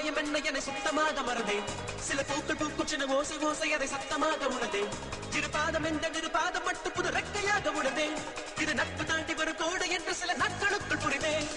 மாயம் என்ன என சுத்தமாக மறந்தேன். சில பூக்கள் பூக்கும் சின்ன ஓசை ஓசை அதை சத்தமாக உணர்ந்தேன். இருபாதம் என்ற நிருபாதம் மட்டும் புது ரெக்கையாக உணர்ந்தேன். இது நட்பு தாண்டி வரும் கோடு என்று சில நாட்களுக்குள் புரிந்தேன்.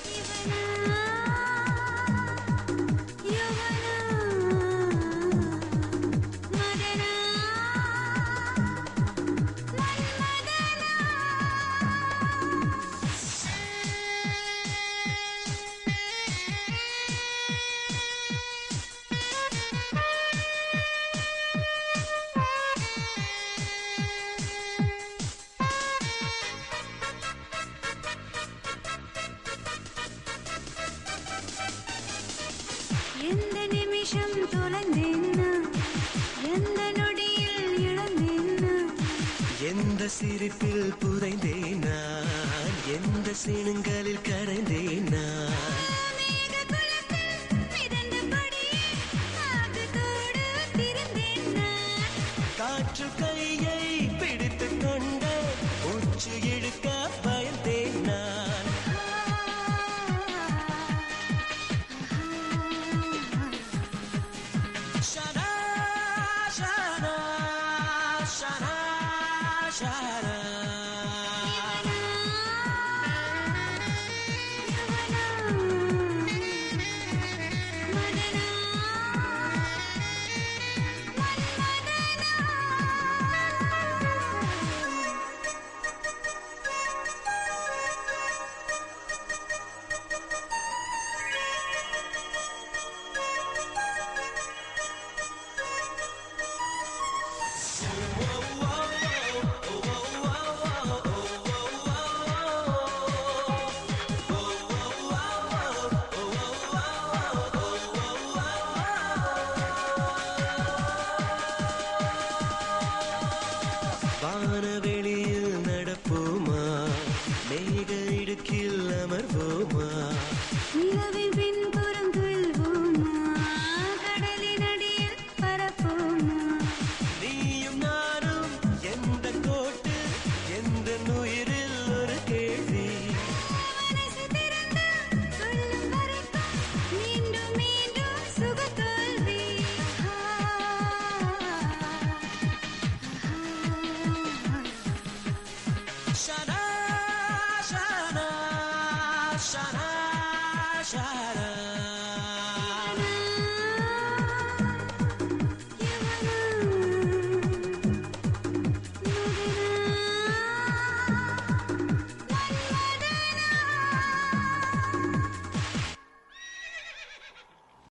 எந்த நிமிஷம் தொலைந்தேன்னா எந்த நொடியில் இழந்தேன்னா எந்த சிரிப்பில் புதைந்தேன் நான் எந்த சினுங்களில் கரைந்தேன் நான்